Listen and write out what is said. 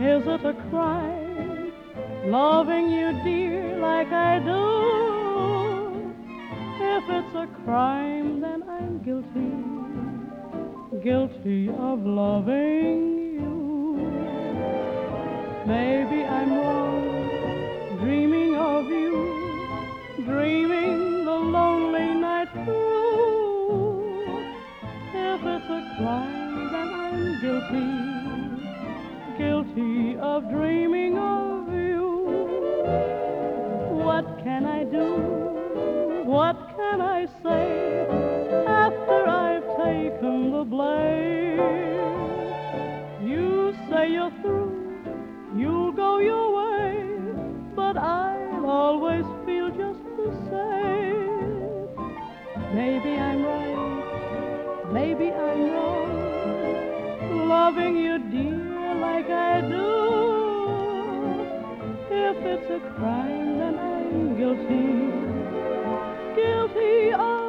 Is it a crime loving you, dear, like I do? If it's a crime, then I'm guilty, guilty of loving you. Maybe I'm wrong, dreaming of you, dreaming the lonely night through. If it's a crime, then I'm guilty, guilty of dreaming of you. What can I do? What can I say after I've taken the blame? You say you're through, you'll go your way, but I'll always feel just the same. Maybe I'm right, maybe I'm wrong, loving you, dear, like I do. If it's a crime, then I'm guilty, guilty of